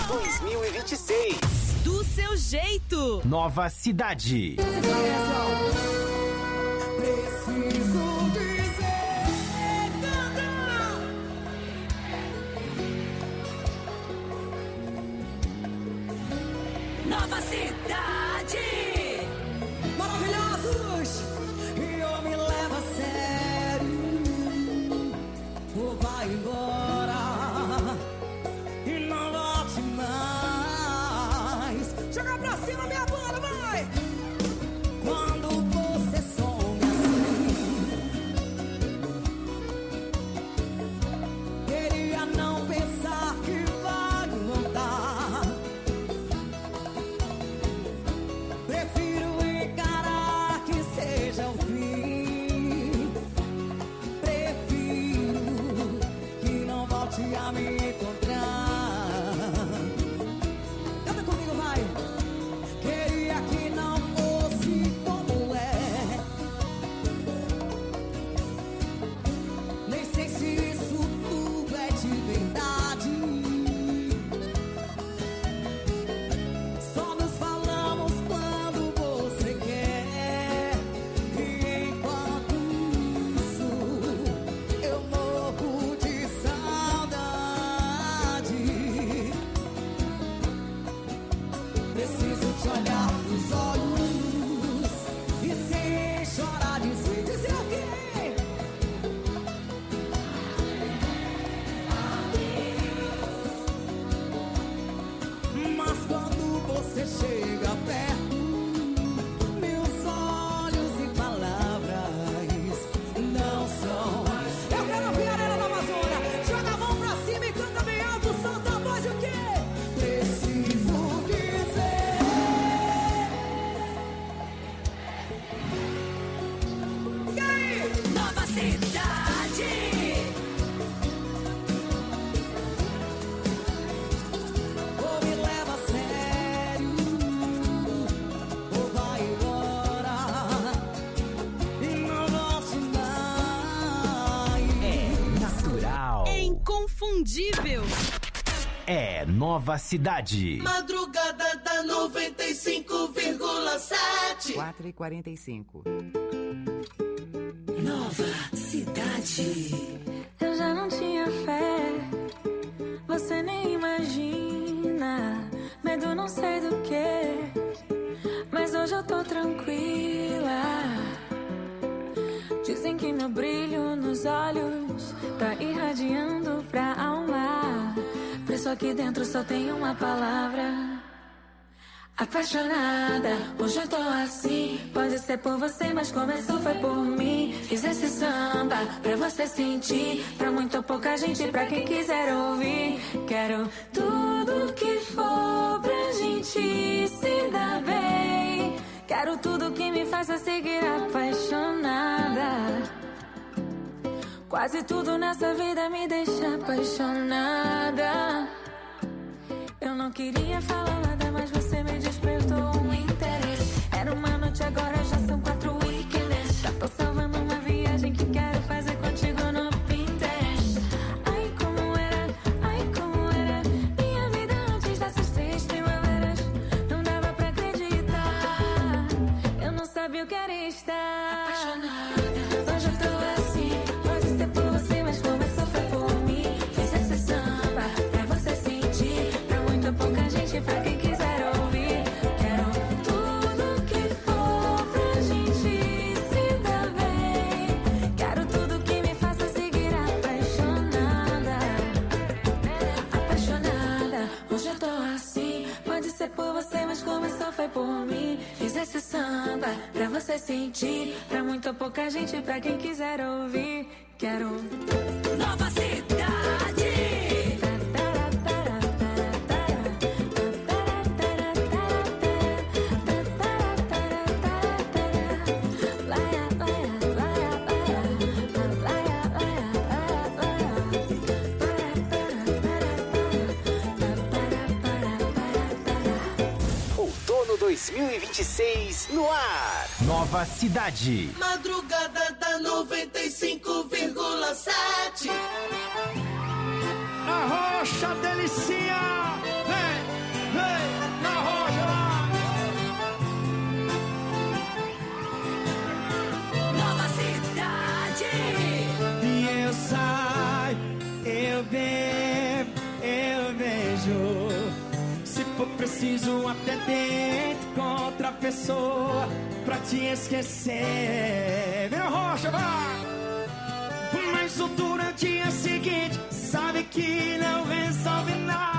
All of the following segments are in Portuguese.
2026. Do seu jeito. Nova Cidade. Preciso dizer, Nova Cidade. maravilhosos, e eu me levo a sério. Ou vai embora e não volte mais. Joga pra cima, minha banda, vai! Quando você some assim, queria não pensar que vai voltar. Prefiro encarar que seja o fim. Prefiro que não volte a me encontrar. Canta comigo, vai! Queria que não fosse como é. Nem sei se isso tudo é de verdade. Só nos falamos quando você quer. E enquanto isso, eu morro de saudade. Preciso te olhar nos olhos e sem chorar dizer o quê? Mas quando você chega perto, meus olhos e palavras não são. Eu quero ouvir a arena da Amazônia. Joga a mão pra cima e canta bem alto, solta a voz e o quê? Preciso dizer. E aí? Nova Cidade. Ou me leva a sério, ou vai embora e não volte mais. Natural. É inconfundível. É Nova Cidade. Madrugada da 95,7. 4h45. Nova Cidade. Eu já não tinha fé, você nem imagina. Medo não sei do que, mas hoje eu tô tranquila. Dizem que meu brilho nos olhos tá irradiando pra alma. Por isso aqui dentro só tem uma palavra: apaixonada. Hoje eu tô assim, pode ser por você, mas começou foi por mim. Fiz esse samba pra você sentir, pra muito pouca gente, pra quem quiser ouvir. Quero tudo que for pra gente se dar bem. Quero tudo que me faça seguir apaixonada. Quase tudo nessa vida me deixa apaixonada. Eu não queria falar nada, mas você me despertou um interesse. Era uma noite, agora já são 4 weekends. Já tô salvando uma viagem que quero fazer contigo no Pinterest. Ai, como era minha vida antes dessas 3 primaveras. Não dava pra acreditar, eu não sabia o que era estar apaixonada. Hoje eu tô assim, pode ser por você, mas começou foi por mim. Fiz esse samba pra você sentir, pra muito pouca gente, pra quem quiser ouvir. Quero tudo que for pra gente se dar bem. Quero tudo que me faça seguir apaixonada. Apaixonada, hoje eu tô assim, pode ser por você, mas começou foi por mim. Fiz esse samba pra você sentir, pra muito pouca gente, pra quem quiser ouvir. Quero Nova Cidade. Outono 2026 no ar. Nova Cidade. Madrugada da 95,7. Arrocha, delicinha! vem, na rocha lá. Nova Cidade. E eu saio, eu bebo, eu vejo. Se for preciso até dentro com outra pessoa pra te esquecer. Vem na rocha, vai! Mas o durante o dia seguinte sabe que não resolve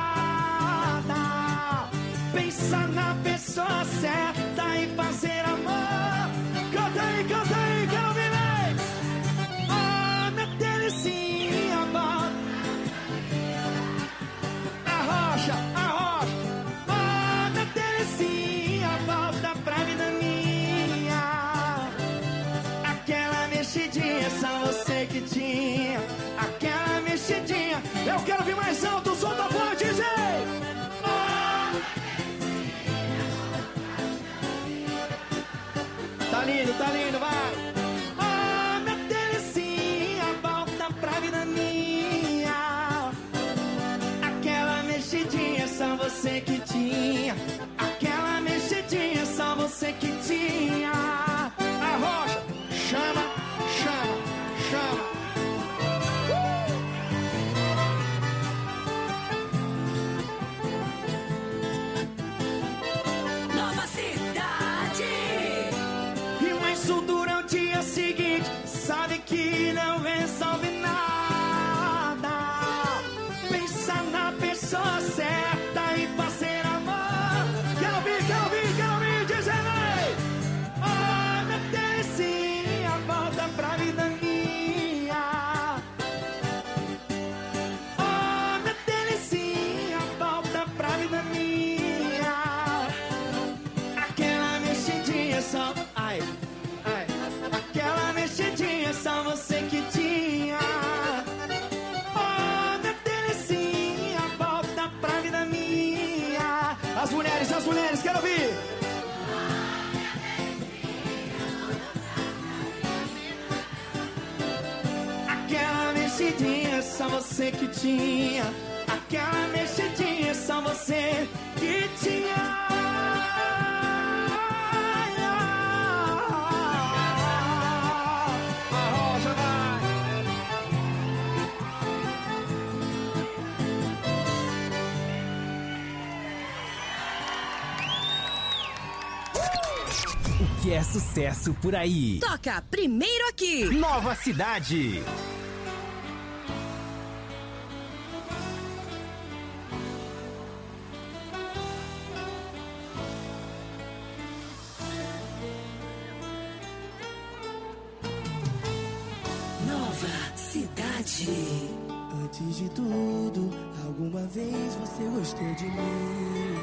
nada. Pensa na pessoa certa e fazer amor. Canta aí, quero ouvir, vem! Oh, minha delicinha, volta. A rocha. Oh, minha delicinha, volta pra vida minha. Aquela mexidinha, só você que tinha. Aquela mexidinha. Eu quero ouvir mais alto, o som da voz, diz aí. Oh. Tá lindo, vai. Oh, minha delicinha, volta pra vida minha. Aquela mexidinha, só você que tinha. Aquela mexidinha, só você que tinha. A rocha, chama. Nova Cidade. E mais durante o dia seguinte sabe que não resolve nada. Pensa na pessoa certa e fazer amor. Quero ouvir, diz aí. Oh, minha delicinha, volta pra vida minha. Oh, minha delicinha, volta pra vida minha. Aquela mexidinha só... Ai. Aquela mexidinha só você que tinha. Oh, minha delicinha, volta pra vida minha. As mulheres, quero ouvir. Aquela mexidinha só você que tinha. Aquela mexidinha só você que tinha. O que é sucesso por aí? Toca primeiro aqui. Nova Cidade. Nova Cidade. Antes de tudo, alguma vez você gostou de mim.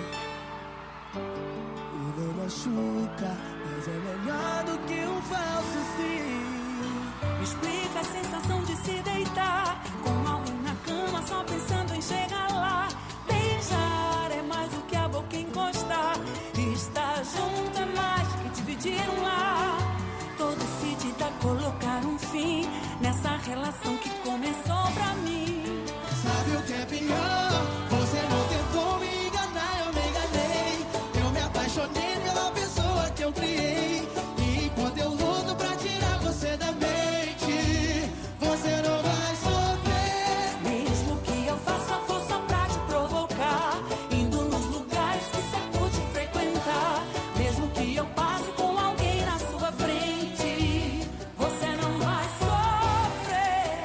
E não machuca, mas é melhor do que um falso sim. Me explica a sensação de se deitar com alguém na cama só pensando em chegar lá. Beijar é mais do que a boca encostar. Estar junto é mais que dividir um lar. Tô decidida a colocar um fim nessa relação que começou pra mim. Sabe o que é pior? Você não tentou me enganar, eu me enganei. Eu me apaixonei pela pessoa que eu criei. E enquanto eu luto pra tirar você da mente, você não vai sofrer. Mesmo que eu faça força pra te provocar, indo nos lugares que você pude frequentar. Mesmo que eu passe com alguém na sua frente, você não vai sofrer.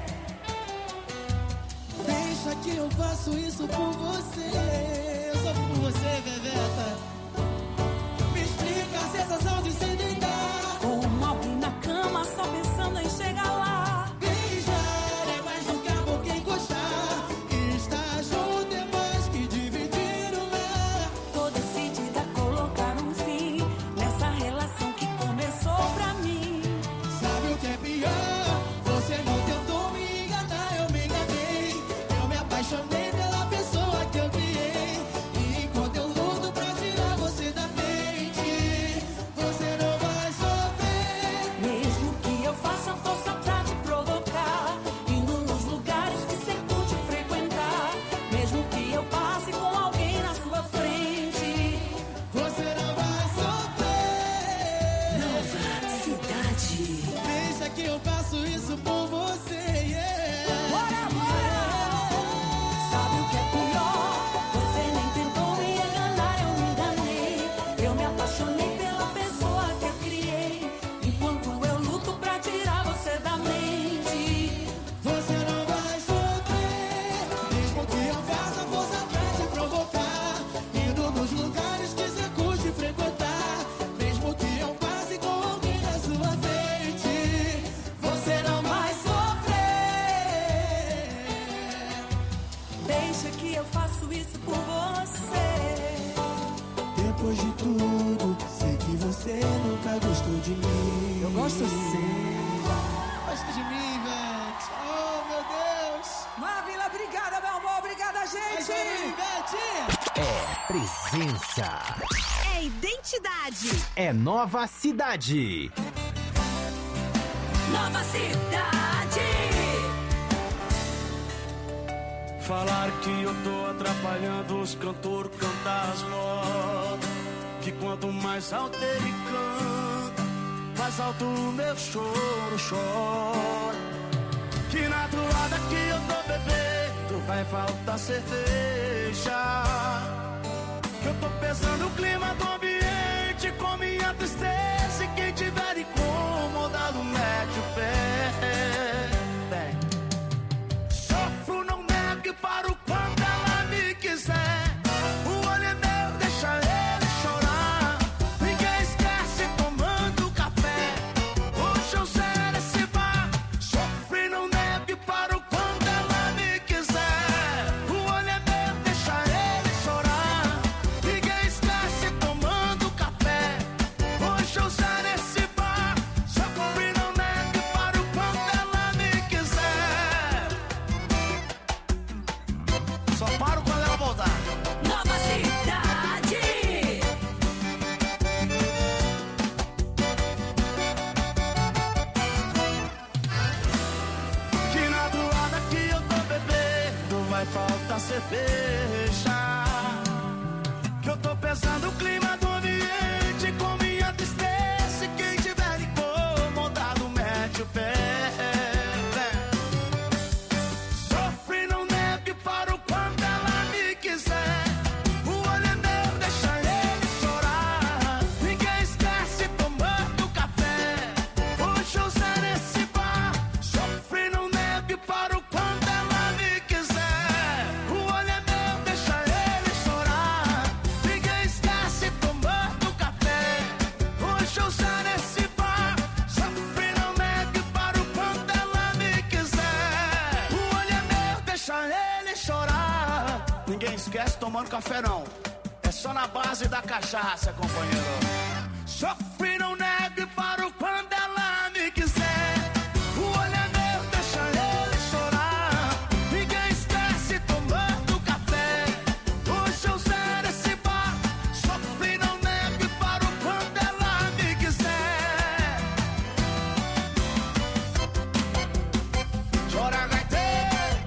Deixa que eu faço isso por você. Eu sou por você, Bebeta. Me explica a sensação de se deitar Com alguém na cama só pensando em chegar lá. Beijar é mais do que a boca encostar. Estar junto é mais que dividir um lar. Tô decidida a colocar um fim nessa relação que começou pra mim. Sabe o que é pior? Você não tentou me enganar, eu me enganei. Eu me apaixonei pela pessoa que eu criei. E enquanto eu luto pra tirar você da mente, você não faço isso por você. Depois de tudo, sei que você nunca gostou de mim. Eu gosto sim. Gosta de mim, Ivete. Oh, meu Deus. Maravilha, obrigada, meu amor. Obrigada, gente. É presença. É identidade. É nova cidade. Nova cidade. Falar que eu tô atrapalhando os cantores cantar as modas. Que quanto mais alto ele canta, mais alto o meu choro chora. Que na toada que eu tô bebendo vai faltar cerveja. Que eu tô pesando o clima do ambiente com minha tristeza. E quem tiver incomodado mete o pé. Sofro, não nego e paro quando ela me quiser. O olho é meu, deixa ele chorar. Ninguém esquece tomando café. Hoje eu zero esse bar. Sofro, não nego e paro quando ela me quiser. O olho é meu, deixa ele chorar. Ninguém esquece tomando café. Hoje eu zero esse bar. Sofro, não nego e paro quando ela me quiser. Só paro quando ela voltar. Nova cidade. Que na toada que eu tô bebendo vai faltar cerveja. Que eu tô pesando o clima do ambiente com minha tristeza. E quem tiver incomodado mete o pé. Sofre, não nego e paro quando ela me quiser. O olho é meu, deixa ele chorar. Ninguém esquece tomando café. Hoje eu zero esse bar. Sofre, não nego e paro quando ela me quiser. O olho é meu, deixa ele chorar. Ninguém esquece tomando café. Hoje eu zero esse bar. Sofre, não nego e paro quando ela me quiser. O olho é meu, deixa ele chorar. Ninguém esquece tomando café, não. É só na base da cachaça, companheiro. Sofre, não nego e paro quando ela me quiser. O olho é meu, deixa ele chorar. Ninguém esquece tomando café. Hoje eu zero esse bar. Sofre, não nego e paro quando ela me quiser. Chora, gaiteiro.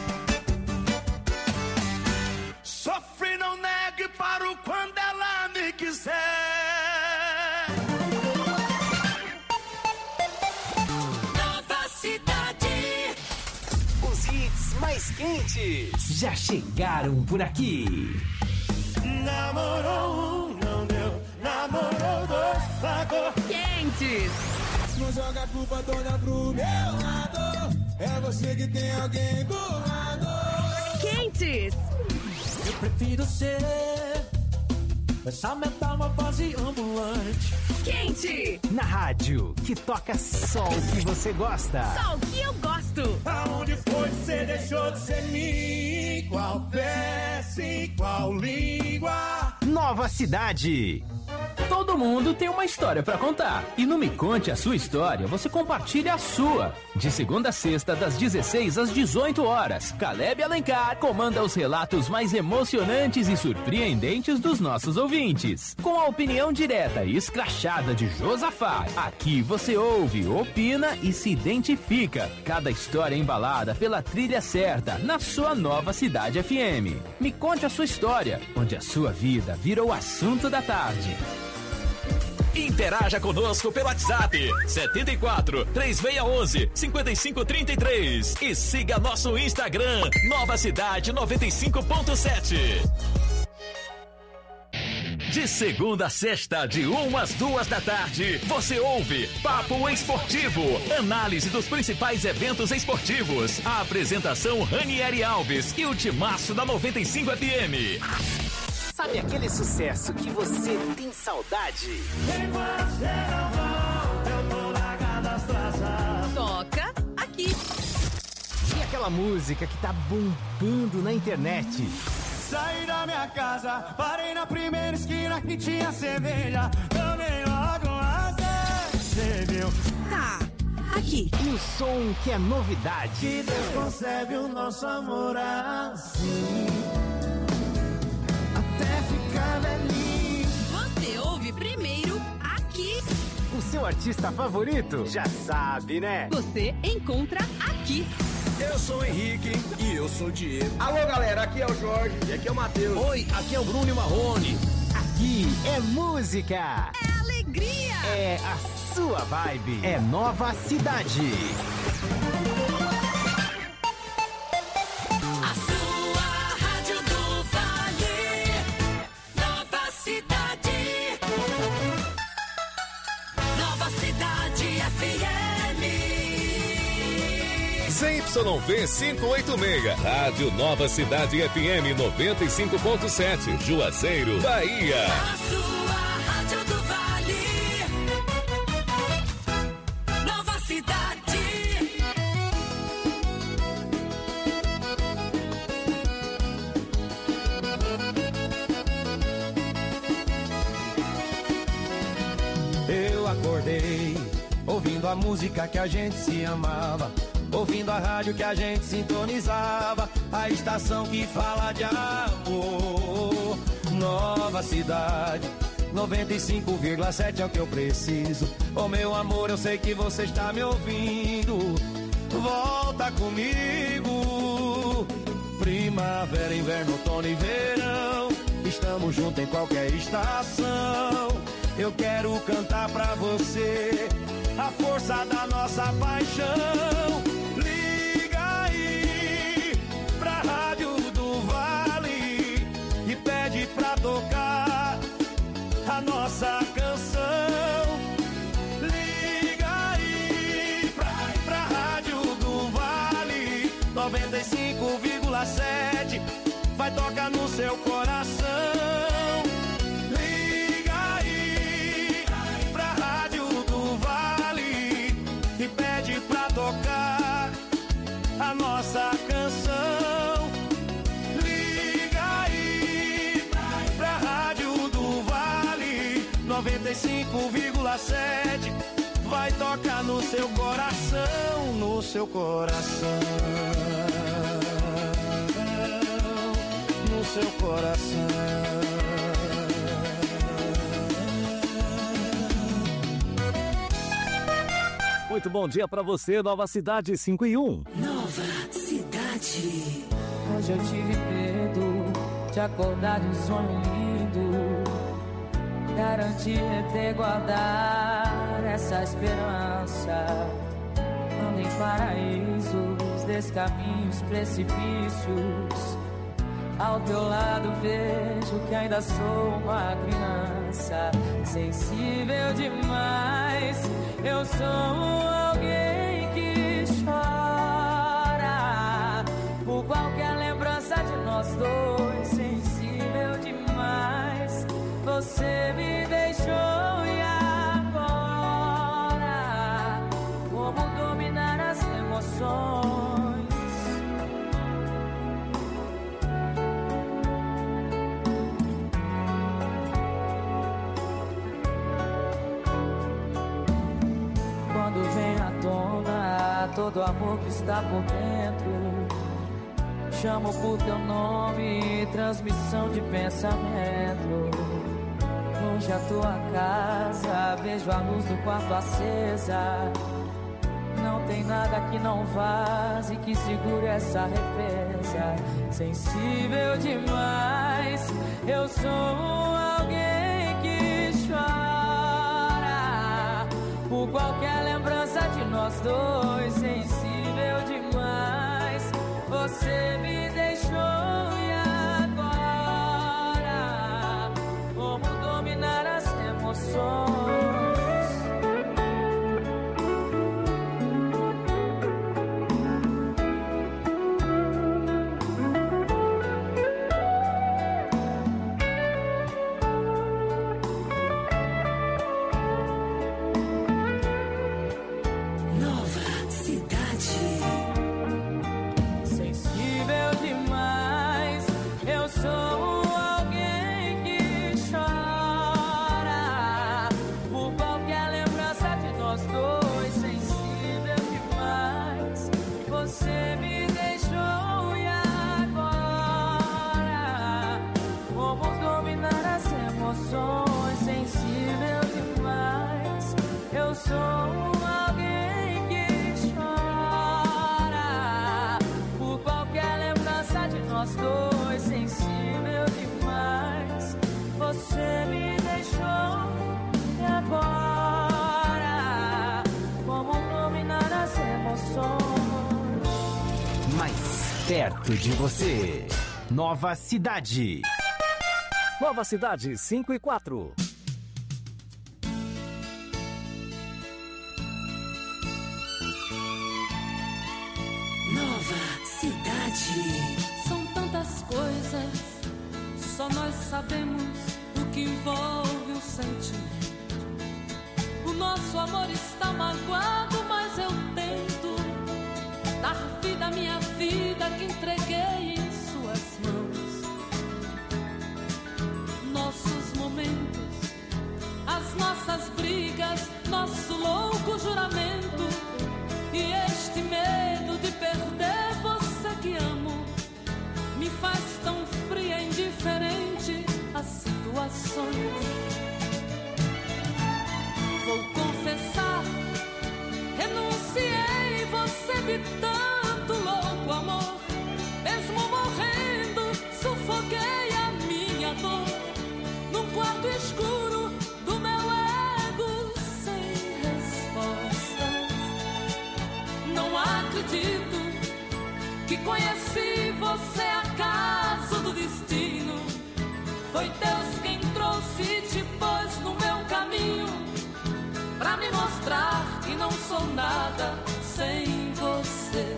Sofre, não nego e paro quando ela me quiser. Nova cidade. Os hits mais quentes. Já chegaram por aqui. Namorou um, não deu. Namorou dois, pagou. Quentes. Não joga a culpa toda pro meu lado. É você que tem alguém do lado. Quentes. Eu prefiro ser essa metamorfose ambulante. Quente. Na rádio, que toca só o que você gosta. Só o que eu gosto. Aonde foi que você deixou de ser mim? Qual peça e qual língua? Nova cidade. Todo mundo tem uma história pra contar. E no Me Conte a Sua História, você compartilha a sua. De segunda a sexta, das 16 às 18 horas. Caleb Alencar comanda os relatos mais emocionantes e surpreendentes dos nossos ouvintes. Com a opinião direta e escrachada de Josafá. Aqui você ouve, opina e se identifica. Cada história embalada pela trilha certa, na sua Nova Cidade FM. Me Conte a Sua História, onde a sua vida virou assunto da tarde. Interaja conosco pelo WhatsApp 74 3611 5533 e siga nosso Instagram Nova Cidade 95.7. De segunda a sexta, de 1 às 2 da tarde, você ouve Papo Esportivo, análise dos principais eventos esportivos. A apresentação Ranieri Alves e o timaço da 95 FM. Sabe aquele sucesso que você tem saudade? Toca aqui. E aquela música que tá bombando na internet. Saí da minha casa, parei na primeira esquina que tinha cerveja. Tomei logo uma cerveja. Tá, aqui. Um som que é novidade. Que Deus concebe o nosso amor assim, até ficar velhinho. Você ouve primeiro aqui. O seu artista favorito? Já sabe, né? Você encontra aqui. Eu sou o Henrique e eu sou o Diego. Alô, galera, aqui é o Jorge e aqui é o Matheus. Oi, aqui é o Bruno e Marrone. Aqui é música. É alegria. É a sua vibe. É Nova Cidade. A sua rádio do Vale. Nova Cidade. Nova Cidade FM. ZYV 586, Rádio Nova Cidade FM 95.7, Juazeiro, Bahia. A sua rádio do Vale. Nova Cidade. Eu acordei ouvindo a música que a gente se amava, ouvindo a rádio que a gente sintonizava, a estação que fala de amor. Nova Cidade 95,7 é o que eu preciso. Oh, meu amor, eu sei que você está me ouvindo. Volta comigo. Primavera, inverno, outono e verão, estamos juntos em qualquer estação. Eu quero cantar pra você a força da nossa paixão. Liga aí pra Rádio do Vale e pede pra tocar a nossa canção. Liga aí pra Rádio do Vale 95,7, vai tocar no seu coração. Tocar a nossa canção. Liga aí pra Rádio do Vale 95,7, vai tocar no seu coração, no seu coração, no seu coração. Muito bom dia pra você, Nova Cidade 5 e 1. Nova Cidade. Hoje eu tive medo de acordar de um sonho lindo. Garantir ter guardar essa esperança. Ando em paraísos, descaminhos, precipícios. Ao teu lado vejo que ainda sou uma criança, sensível demais. Eu sou alguém que chora por qualquer lembrança de nós dois. Sensível demais, você me deixou e agora como dominar as emoções? Quando vem à tona todo amor que está por dentro, chamo por teu nome, transmissão de pensamento. Longe a tua casa, vejo a luz do quarto acesa. Não tem nada que não vaze, que segure essa represa. Sensível demais, eu sou alguém que chora por qualquer lembrança de nós dois. Sensível demais, você me deixou e agora como dominar as emoções? Sensível demais, perto de você. Nova Cidade. Nova Cidade 5 e 4. Nova Cidade. São tantas coisas, só nós sabemos o que envolve o sentimento. O nosso amor está magoado, mas eu tento dar vida à minha vida que entreguei em suas mãos. Nossos momentos, as nossas brigas, nosso louco juramento e este medo de perder você que amo me faz tão fria e indiferente às situações. Vou confessar, renunciei você de tanto louco amor. Mesmo morrendo, sufoquei a minha dor num quarto escuro do meu ego sem respostas. Não acredito que conheci você acaso do destino. Foi Deus quem trouxe e te pôs no meu caminho pra me mostrar que não sou nada sem você.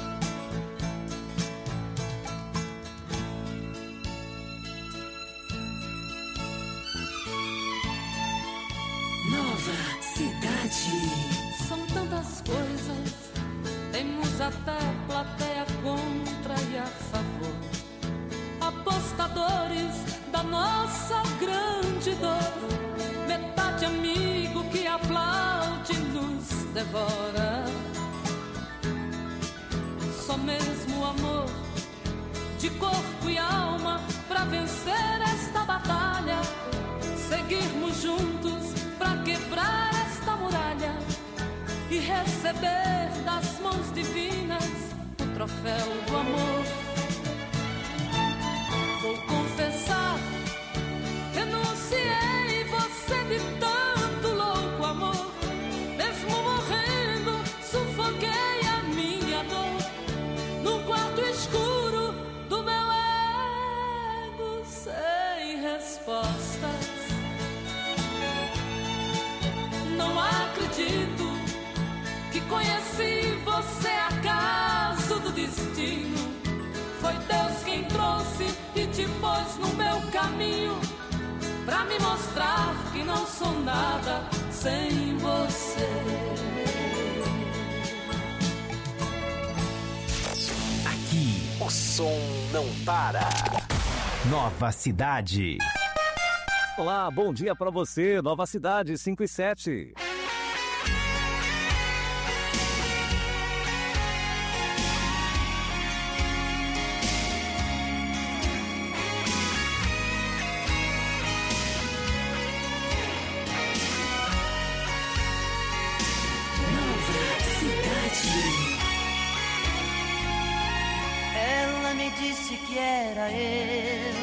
Nova Cidade. São tantas coisas, temos até plateia contra e a favor. Apostadores da nossa grande dor, metade amigo que aplaude e nos devora. Só mesmo o amor de corpo e alma pra vencer esta batalha. Seguirmos juntos pra quebrar esta muralha e receber das mãos divinas o troféu do amor. Vou confessar, renunciei você de tanto louco amor. Mesmo morrendo, sufoquei a minha dor num quarto escuro do meu ego sem respostas. Não acredito que conheci você acaso do destino. Foi Deus quem trouxe e te pôs no meu caminho pra me mostrar que não sou nada sem você. Aqui o som não para. Nova Cidade. Olá, bom dia pra você, Nova Cidade 5 e 7. Ela me disse que era eu,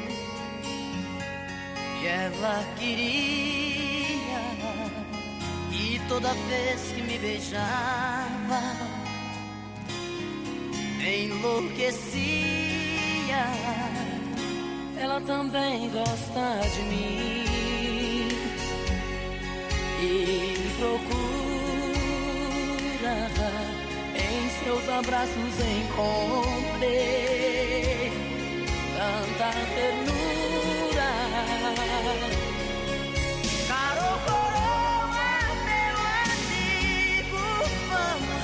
e ela queria que toda vez que me beijava enlouquecia. Ela também gosta de mim e me procura. Em seus abraços encontrei tanta ternura. Caro coroa, meu amigo, vamos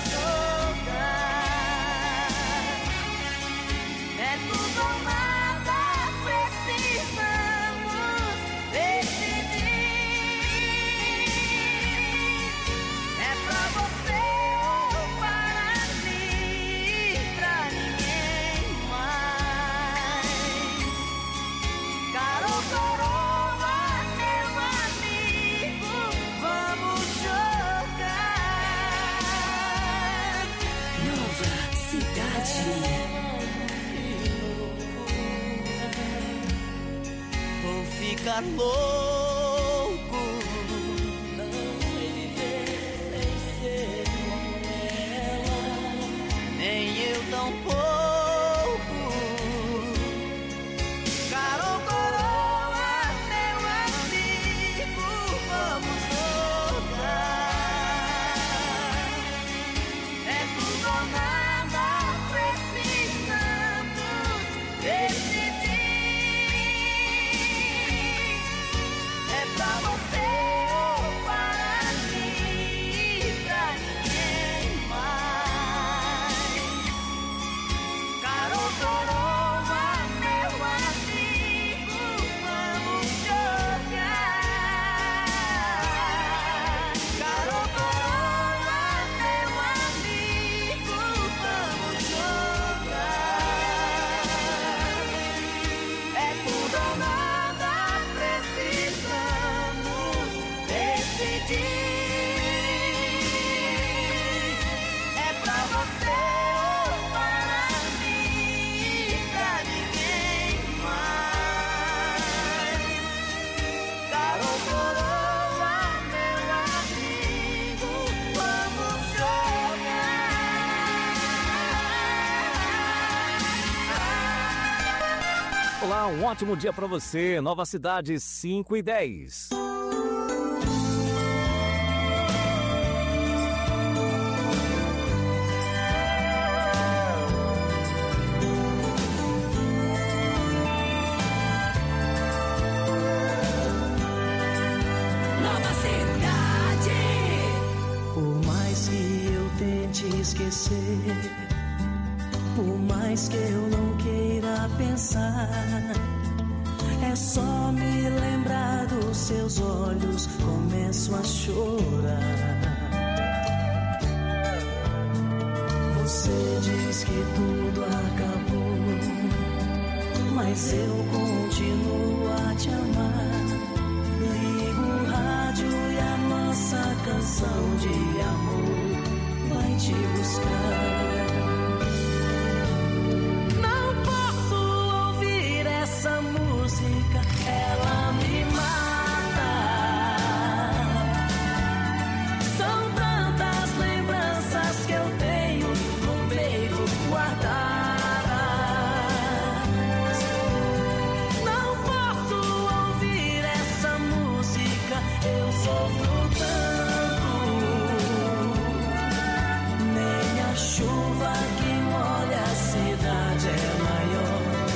jogar. É tudo ou nada, precisamos decidir. É pra você. Vou ficar louco, não sei viver sem ser ela, nem eu tampouco. um ótimo dia para você. Nova Cidade, 5:10. Nova Cidade. Por mais que eu tente esquecer, por mais que eu não queira pensar, é só me lembrar dos seus olhos, começo a chorar. Você diz que tudo acabou, mas eu continuo a te amar. Ligo o rádio e a nossa canção de amor vai te buscar. Essa música, ela me mata. São tantas lembranças que eu tenho no peito guardadas. Não posso ouvir essa música, eu sofro tanto. Nem a chuva que molha a cidade é maior.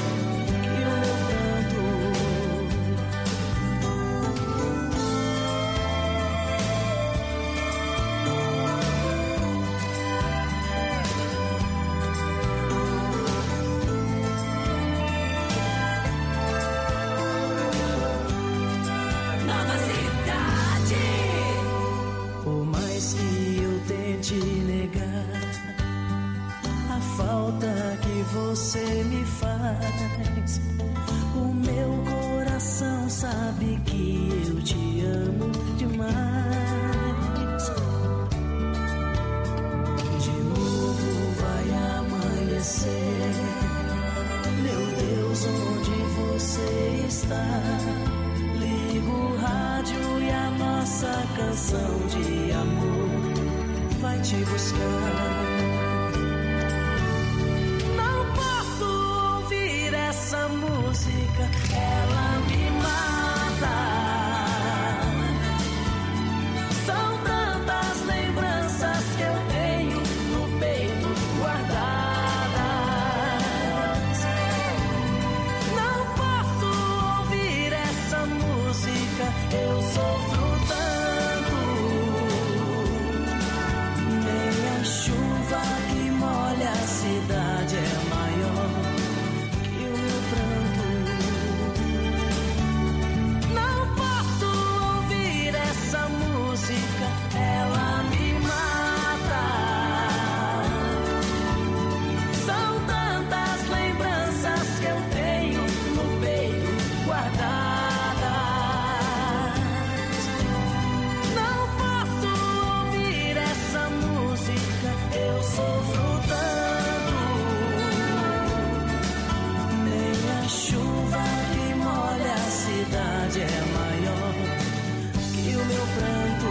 Te negar a falta que você me faz. O meu coração sabe que eu te amo demais. De novo vai amanhecer. Meu Deus, onde você está? Ligo o rádio e a nossa canção de amor vai te buscar. Não posso ouvir essa música, ela me mata. São tantas lembranças que eu tenho no peito guardadas. Não posso ouvir essa música, eu sofro tanto. Chuva que molha a cidade é maior que o meu pranto. Não posso ouvir essa música, ela me mata. São tantas lembranças que eu tenho no peito guardadas. Não posso ouvir essa música, eu sofro tanto. Nem a chuva que molha a cidade é maior que o meu pranto.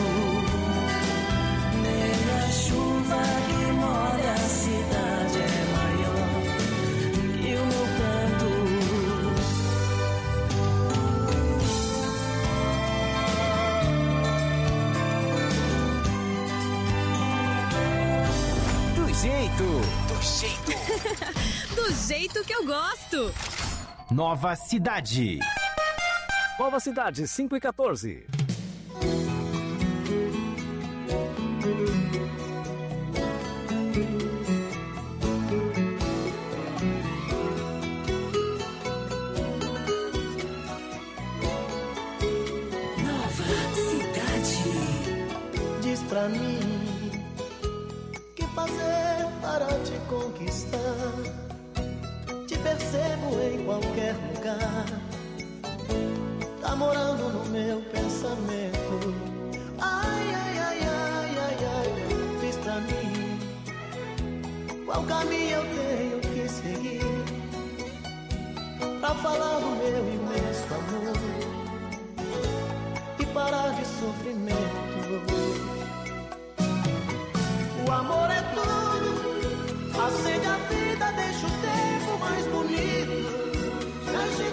Nem a chuva que molha a cidade é maior que o meu pranto. Do jeito que eu gosto. Nova Cidade. Nova Cidade, 5:14. Nova Cidade. Diz pra mim que fazer para te conquistar. Te percebo em qualquer lugar. Tá morando no meu pensamento. Ai, ai, ai, ai, ai, ai. Diz pra mim qual caminho eu tenho que seguir pra falar do meu imenso amor e parar de sofrimento. O amor é tudo, acende a vida, deixa o tempo mais bonito. A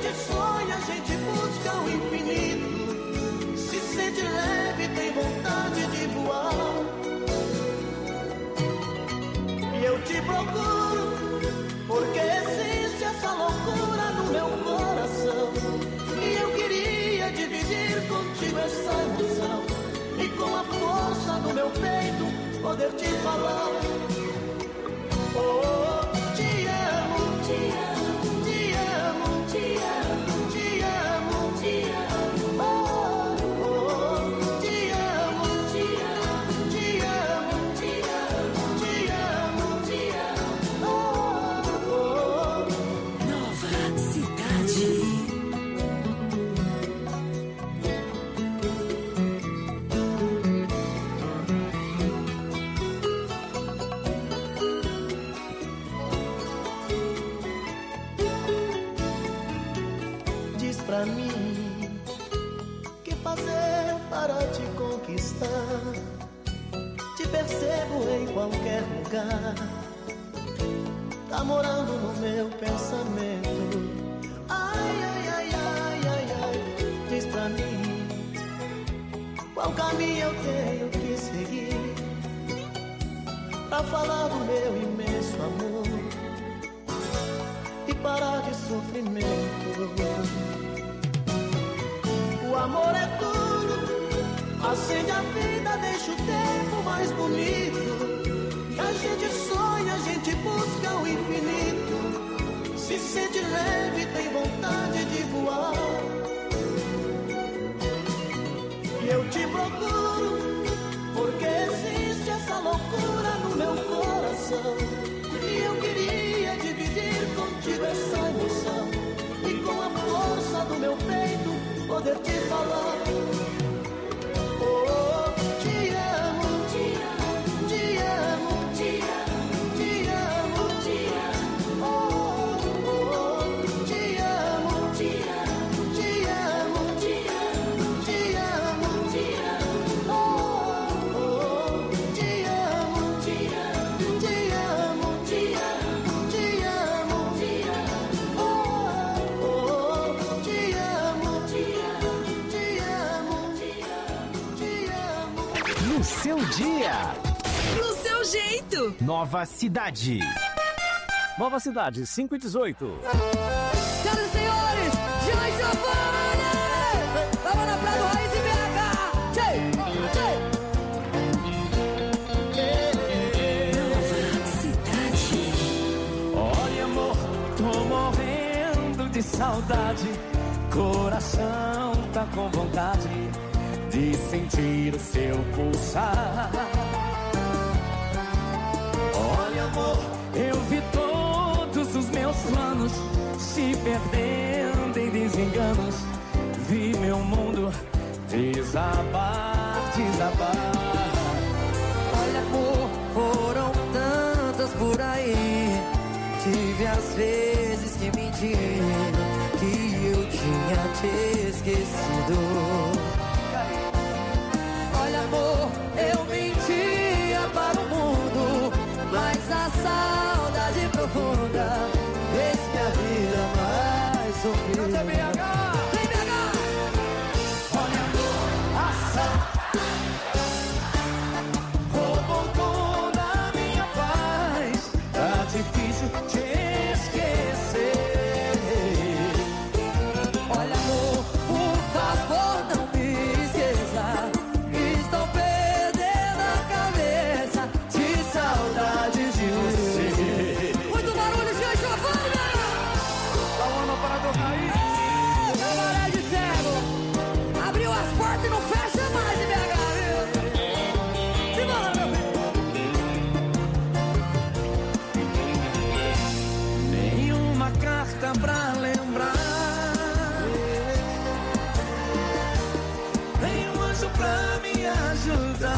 Diz pra mim, que fazer para te conquistar? Te percebo em qualquer lugar, tá morando no meu pensamento. Ai, ai, ai, ai, ai, ai. Diz pra mim, qual caminho eu tenho que seguir pra falar do meu imenso amor e parar de sofrimento. O amor é tudo, acende a vida, deixa o tempo mais bonito. E a gente sonha, a gente busca o infinito, se sente leve, tem vontade de voar. E eu te procuro, porque existe essa loucura no meu coração. E eu queria dividir contigo essa emoção, e com a força do meu peito poder te falar. Oh, te amo, te amo, te amo, te amo, te amo, te amo. Oh, oh, te amo, te amo, te amo, te amo, te amo, te amo. Oh, oh, te amo, te amo, te amo, te amo, te amo, te amo. Oh, oh, te amo, te amo, te amo, te amo. No seu dia. No seu jeito. Nova Cidade. Nova Cidade, 5:18. Senhoras e senhores, Jean Giovanni! Tava na Praia do Raiz em BH! Tchê! Cidade. Olha, amor, tô morrendo de saudade. Coração tá com vontade de sentir o seu pulsar. Olha, amor, eu vi todos os meus planos se perdendo em desenganos. Vi meu mundo desabar, desabar. Olha, amor, foram tantas por aí. Tive as vezes que menti, que eu tinha te esquecido. Olha, amor, eu mentia para o mundo, mas a saudade profunda fez minha vida mais sofrida. Vem, BH! Olha, amor, ação roubou toda a minha paz. Tá difícil te esquecer. Olha, amor, por favor, não me esqueça. Estou perdendo a cabeça de saudade de você. Muito barulho, Jean Giovanni! Palma para tocar aí. Cabaré de cego! Abriu as portas e não fecha mais em BH, viu? Simbora, meu filho! Nenhuma carta pra lembrar, nenhum anjo pra me ajudar.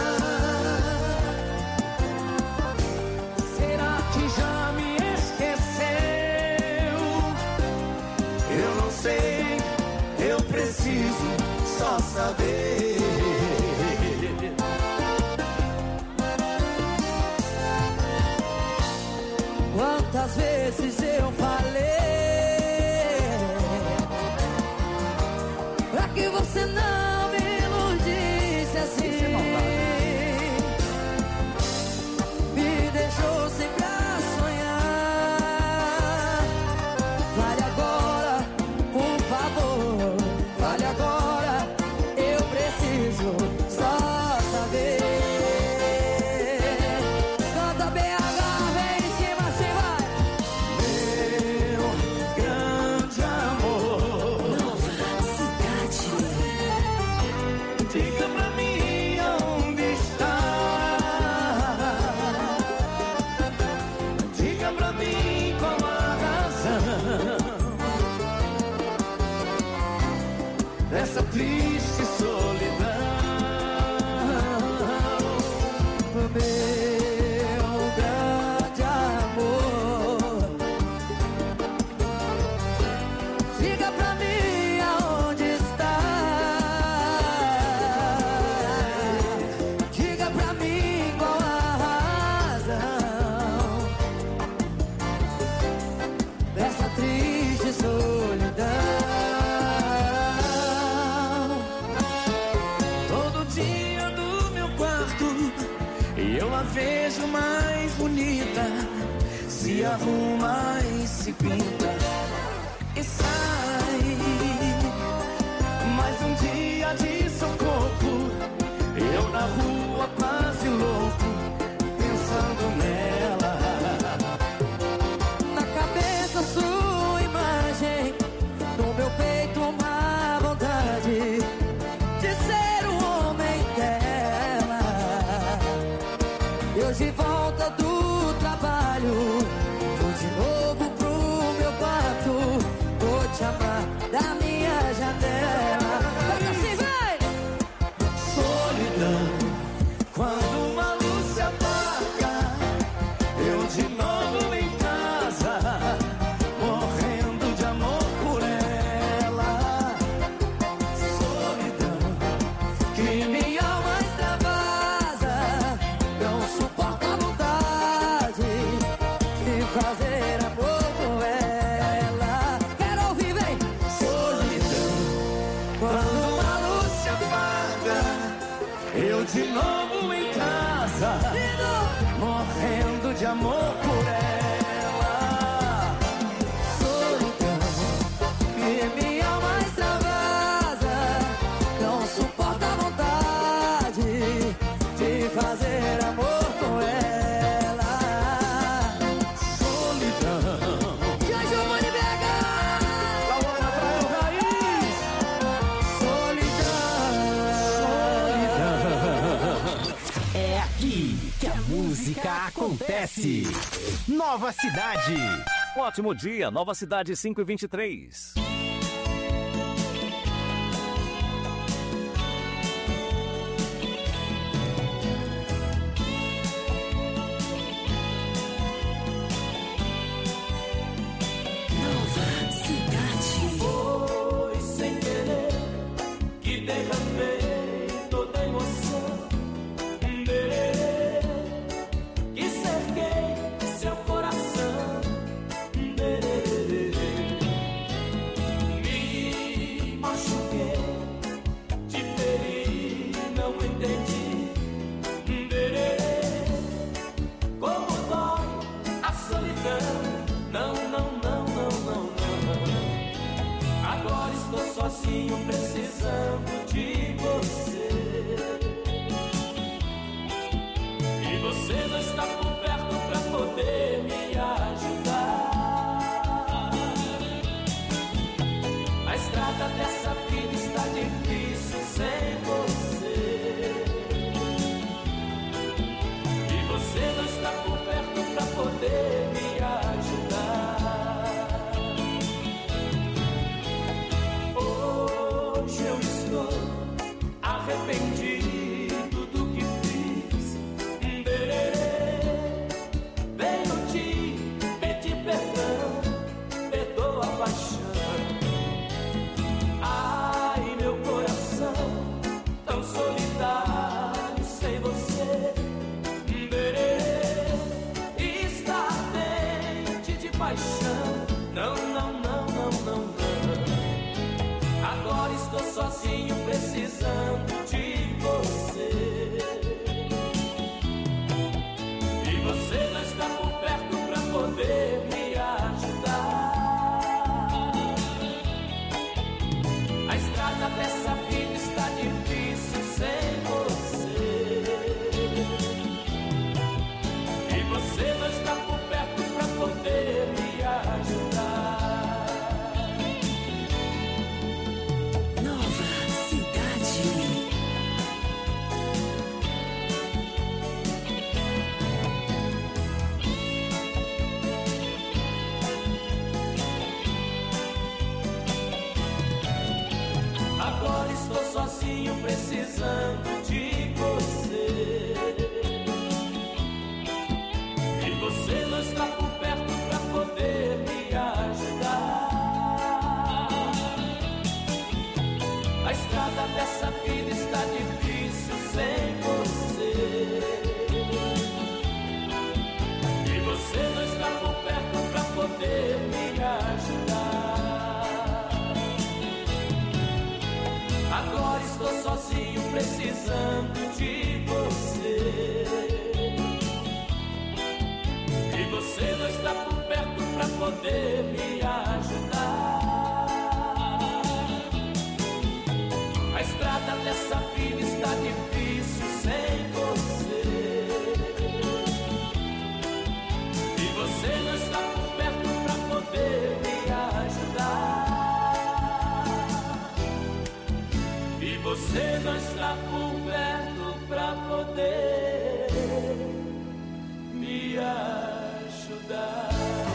Será que já me esqueceu? Eu não sei, eu preciso só saber. Quantas vezes eu falei pra que você não me iludisse assim, me deixou sempre a sonhar. Fale agora, por favor, fale agora, eu preciso só saber. Canta BH, vem em cima, assim vai. Meu grande amor, Nova Cidade. diga pra mim onde está. Diga pra mim qual a razão dessa triste solidão. Meu grande amor, diga pra mim vejo mais bonita, se arruma e se pinta e sai. Mais um dia de sufoco, eu na rua quase louco, pensando nela. Na cabeça sua imagem, no meu peito uma vontade de ser o homem dela. E hoje volta do trabalho, vou de novo pro meu quarto, vou te amar da minha janela. Toca assim, vai! Solidão, quando uma luz se apaga, eu de novo em casa, morrendo de amor por ela. Solidão, que minha alma extravasa, não suporta a vontade de fazer amor com ela. Quero ouvir, vem! Solidão, quando uma luz se apaga, eu de novo em casa, morrendo de amor por ela. Solidão, que minha alma extravasa, não suporta a vontade de fazer amor com ela. Solidão. Jojo Mani Vega, Laura Praia Raiz. É aqui que a música acontece. Nova Cidade. Ótimo dia, Nova Cidade 5h23. Nova Cidade. Foi sem querer que derramei toda a emoção. Que cerquei seu coração. Me machuquei, te feri, não entendi. Como dói a solidão. Não, não, não, não, não, não. Agora estou sozinho, precisando de você. E você não está por perto pra poder me ajudar. A estrada dessa vida está difícil sem você. E você não está por perto pra poder me ajudar. Hoje eu estou arrependido do que fiz. Venho te pedir perdão, perdoa a paixão. Ai, meu coração, tão solitário sem você. Está ardente de paixão. Não, não, não, não, não, não. Agora estou sozinho, precisando de você. E você não está por perto pra poder me ajudar. A estrada dessa vida está difícil sem você. E você não está por perto pra poder me ajudar. Nova Cidade. Agora estou sozinho, precisando de você. E você não está por perto pra poder me ajudar. A estrada dessa vida está difícil sem você. E você não está por perto pra poder me ajudar. Agora estou sozinho, precisando de você. poder me ajudar. A estrada dessa vida está difícil sem você. E você não está por perto pra poder me ajudar. E você não está por perto pra poder me ajudar.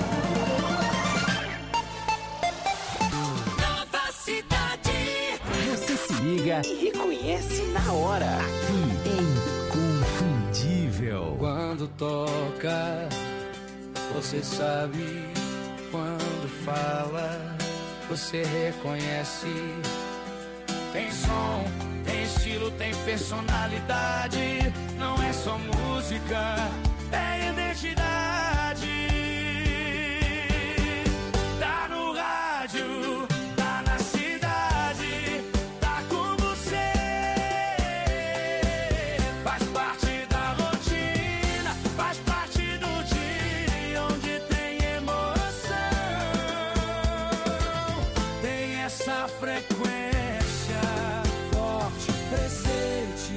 Nova Cidade. Você se liga E reconhece na hora. aqui em Inconfundível. Quando toca, você sabe. Quando fala, você reconhece. Tem som, tem estilo, tem personalidade. Não é só música, é identidade. Tá no rádio, tá na cidade, tá com você. Faz parte da rotina, faz parte do dia onde tem emoção. Tem essa frequência forte, presente,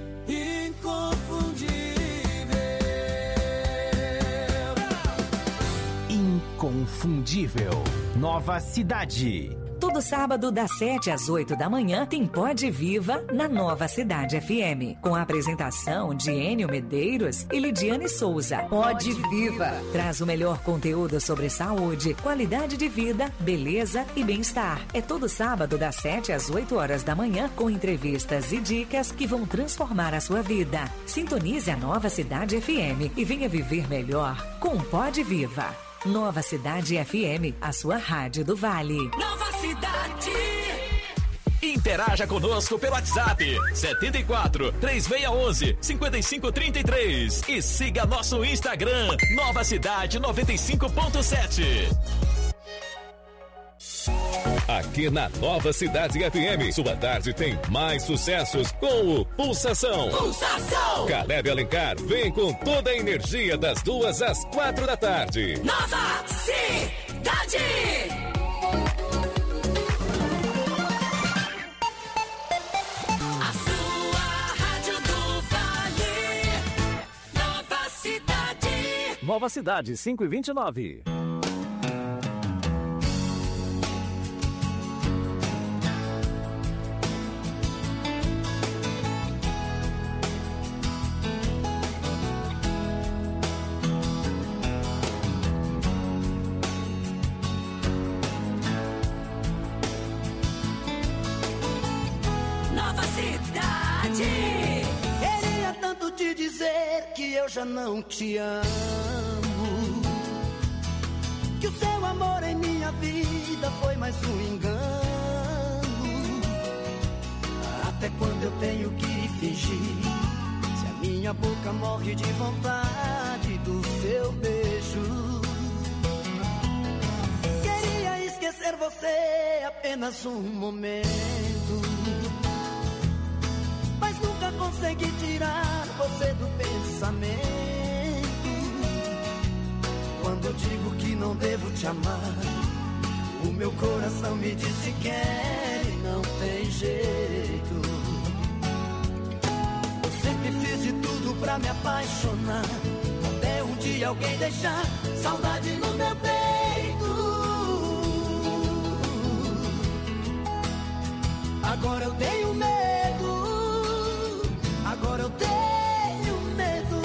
Inconfundível. Nova Cidade. Todo sábado, das 7 às 8 da manhã, tem Pod Viva na Nova Cidade FM. Com a apresentação de Enio Medeiros e Lidiane Souza. Pod Viva traz o melhor conteúdo sobre saúde, qualidade de vida, beleza e bem-estar. É todo sábado, das 7 às 8 horas da manhã, com entrevistas e dicas que vão transformar a sua vida. Sintonize a Nova Cidade FM e venha viver melhor com Pod Viva. Nova Cidade FM, a sua rádio do Vale. Nova Cidade. Interaja conosco pelo WhatsApp 74 3611 5533 e siga nosso Instagram Nova Cidade 95.7. Aqui na Nova Cidade FM, sua tarde tem mais sucessos com o Pulsação. Pulsação. Caleb Alencar vem com toda a energia das 2 às 4 da tarde. Nova Cidade. A sua rádio do Vale. Nova Cidade. Nova Cidade, 5h29. Queria tanto te dizer que eu já não te amo, que o seu amor em minha vida foi mais um engano. Até quando eu tenho que fingir, se a minha boca morre de vontade do seu beijo. Queria esquecer você apenas um momento, mas nunca consegui tirar você do pensamento. Quando digo que não devo te amar, o meu coração me diz que quer e não tem jeito. Eu sempre fiz de tudo pra me apaixonar, até um dia alguém deixar saudade no meu peito. Agora eu tenho medo, agora eu tenho medo.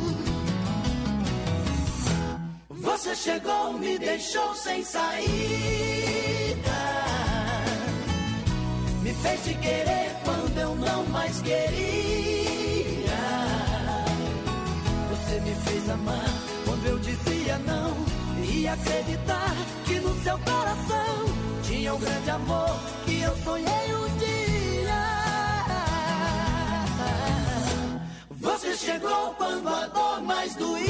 Você chegou, me deixou sem saída, me fez te querer quando eu não mais queria. Você me fez amar quando eu dizia não, e acreditar que no seu coração tinha um grande amor que eu sonhei um dia. Você chegou quando a dor mais doía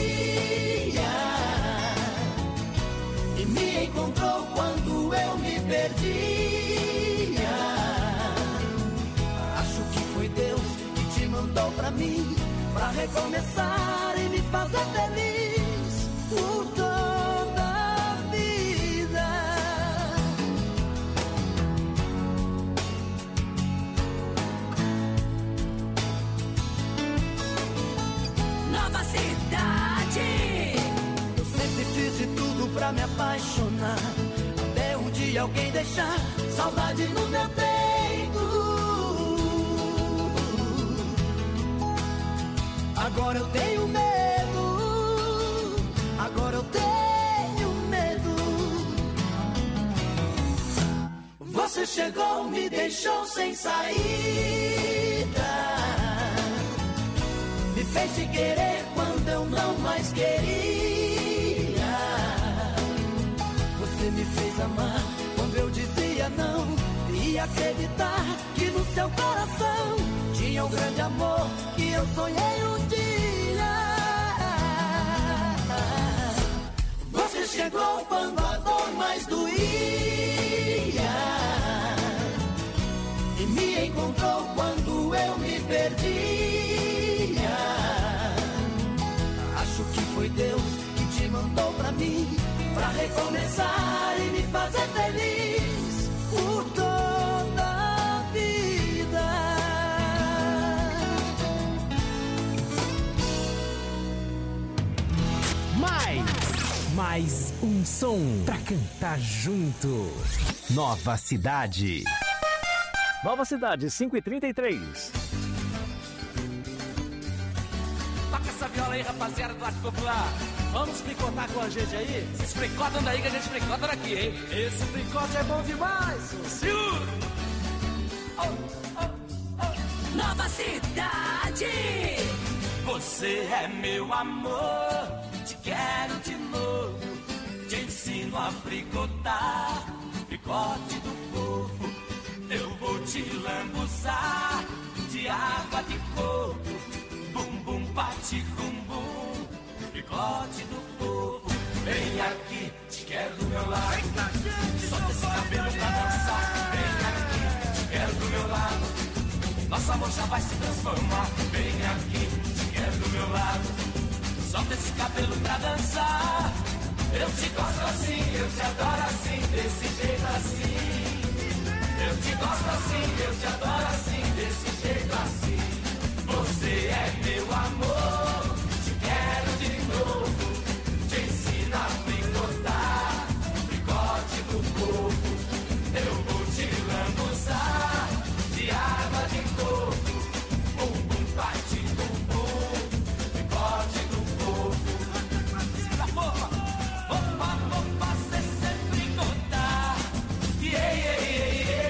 e me encontrou quando eu me perdia. Acho que foi Deus que te mandou pra mim, pra recomeçar e me fazer feliz por toda a apaixonar, até um dia alguém deixar saudade no meu peito. Agora eu tenho medo, agora eu tenho medo. Você chegou, me deixou sem saída, me fez te querer quando eu não mais queria. Você me fez amar quando eu dizia não, e acreditar que no seu coração tinha um grande amor que eu sonhei um dia. Você chegou quando a dor mais doía e me encontrou quando eu me perdia. Acho que foi Deus que te mandou pra mim, pra recomeçar e me fazer feliz por toda a vida. Mais um som pra cantar junto. Nova Cidade. Nova Cidade, 5h33. Toca essa viola aí, rapaziada do Arte Popular. Vamos picotar com a gente aí? Vocês picotam daí que a gente picota daqui, hein? Esse picote é bom demais, senhor! Nova Cidade. Você é meu amor, te quero de novo, te ensino a fricotar, picote do povo. Eu vou te lambuzar de água de coco, bum bum bate bum bum, picote do povo. Vem aqui, te quero do meu lado, solta esse cabelo pra dançar. Vem aqui, te quero do meu lado, nosso amor já vai se transformar. Vem aqui, te quero do meu lado, solta esse cabelo pra dançar. Eu te gosto assim, eu te adoro assim, desse jeito assim. Eu te gosto assim, eu te adoro assim, desse jeito assim. Você é meu amor, te quero de novo, te ensino a picotar, picote do povo. Eu vou te lambuzar de água de coco, bum bum bate bum bum, picote do povo. Vou fazer sempre picotar, yeah, yeah, yeah, yeah.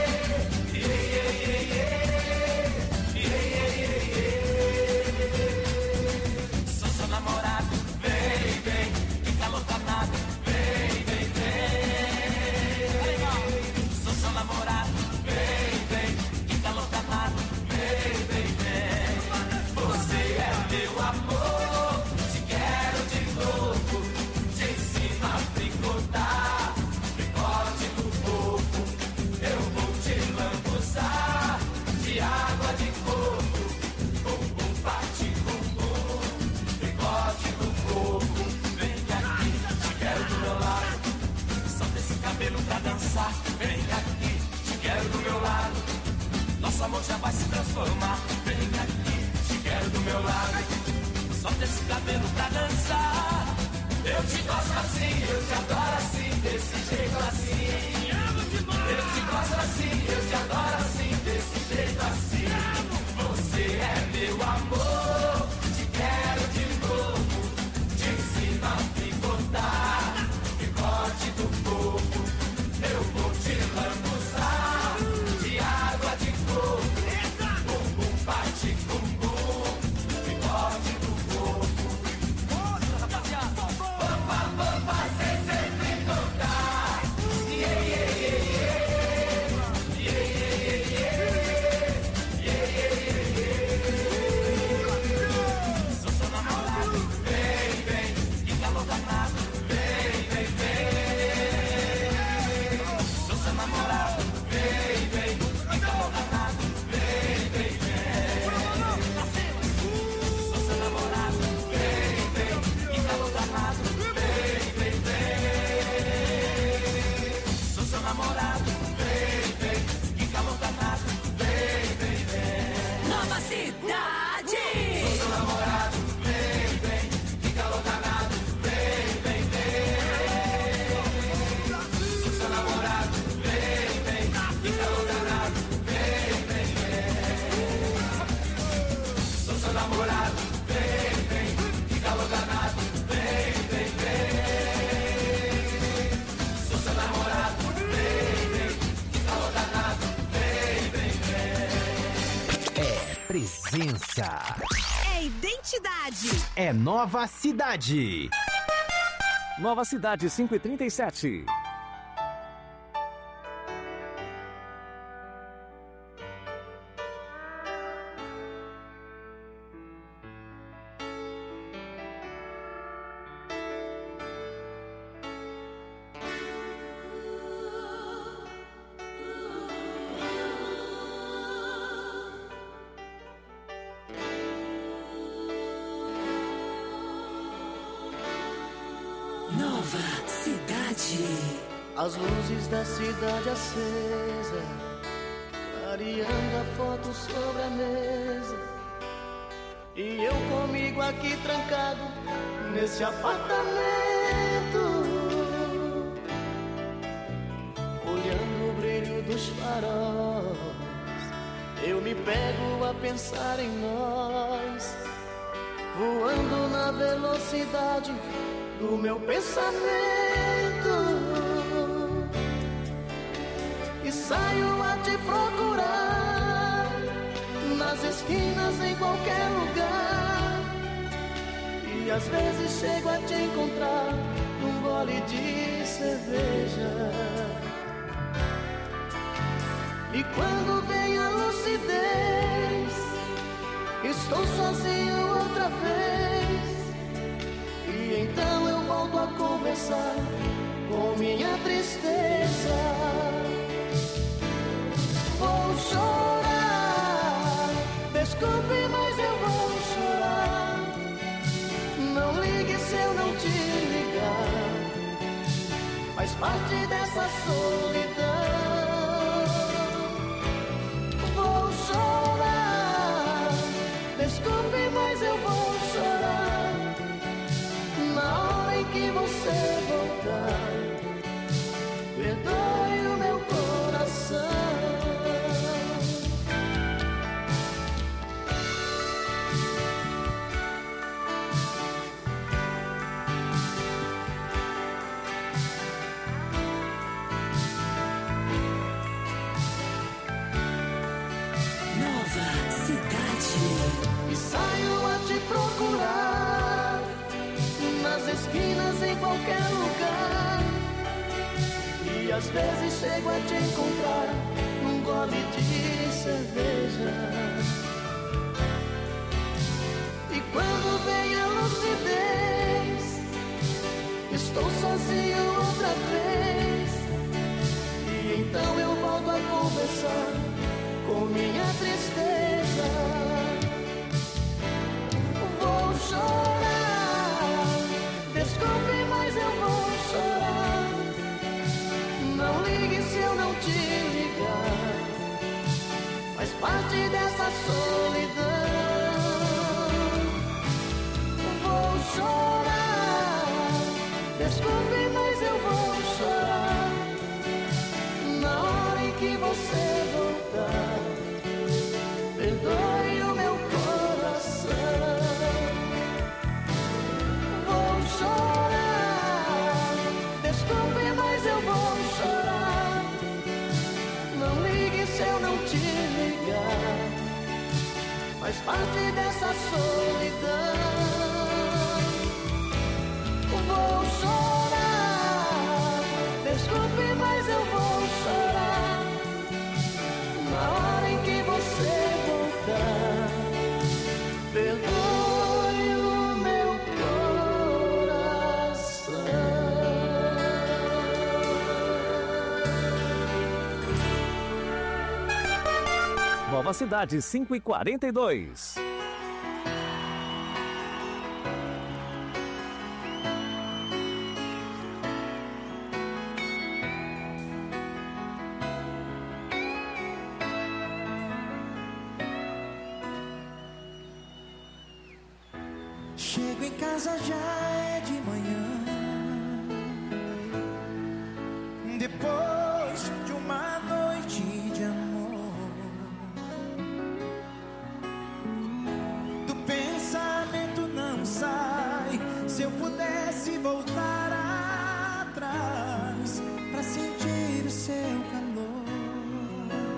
Vem aqui, te quero do meu lado, nosso amor já vai se transformar. Vem aqui, te quero do meu lado, solta esse cabelo pra dançar. Eu te gosto assim, eu te adoro assim, desse jeito assim. Eu te gosto assim, eu te adoro assim, desse jeito assim. Você é meu amor, te quero de novo, te ensino a picotar, picote do povo. Eu vou te lambuzar de água de coco, bum bum bate bum bum, picote do povo. Vamos fazer sempre tocar, yeah, yeah, yeah, yeah. presença. É identidade. É Nova Cidade. Nova Cidade 5h37. Nova Cidade. As luzes da cidade acesa, clareando a foto sobre a mesa. E eu comigo aqui trancado nesse apartamento, olhando o brilho dos faróis. Eu me pego a pensar em nós, voando na velocidade do meu pensamento, e saio a te procurar nas esquinas, em qualquer lugar. E às vezes chego a te encontrar num gole de cerveja. E quando vem a lucidez, estou sozinho outra vez. E então eu volto a conversar com minha tristeza. Vou chorar, desculpe, mas eu vou chorar. Não ligue se eu não te ligar, faz parte dessa solidão. Vou chorar, desculpe, mas eu vou chorar. Na hora em que você voltar, perdoe o meu coração. Nova Cidade. E saio a te procurar nas esquinas, em qualquer lugar. E às vezes chego a te encontrar num gole de cerveja. E quando vem a lucidez, estou sozinho outra vez. E então eu volto a conversar com minha tristeza. Vou chorar, desculpe, mas eu vou chorar. Não ligue se eu não te ligar, faz parte dessa solidão. Vou chorar, desculpe, mas eu vou chorar. Na hora em que você voltar, perdoe o meu coração. Vou chorar, desculpe, mas eu vou chorar. Não ligue se eu não te ligar, faz parte dessa solidão. Vou chorar, desculpe, mas eu vou chorar. Na hora em que você voltar, perdoe o meu coração. Nova Cidade 5h42. Chego em casa já é de manhã.